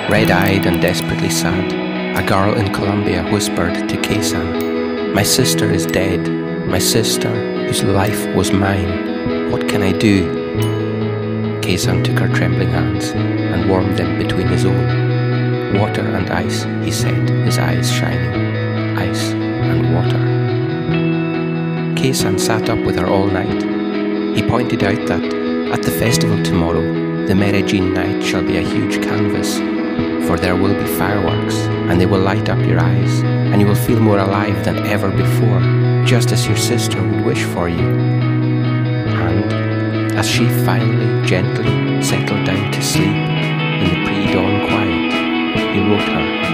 Red-eyed and desperately sad, a girl in Colombia whispered to Kaysan, "My sister is dead, my sister whose life was mine. What can I do?" Kaysan took her trembling hands and warmed them between his own. "Water and ice," he said, his eyes shining. "Ice and water." Kaysan sat up with her all night. He pointed out that at the festival tomorrow, the Medellin night shall be a huge canvas, for there will be fireworks, and they will light up your eyes, and you will feel more alive than ever before, just as your sister would wish for you. And as she finally, gently settled down to sleep in the pre-dawn quiet, he wrote her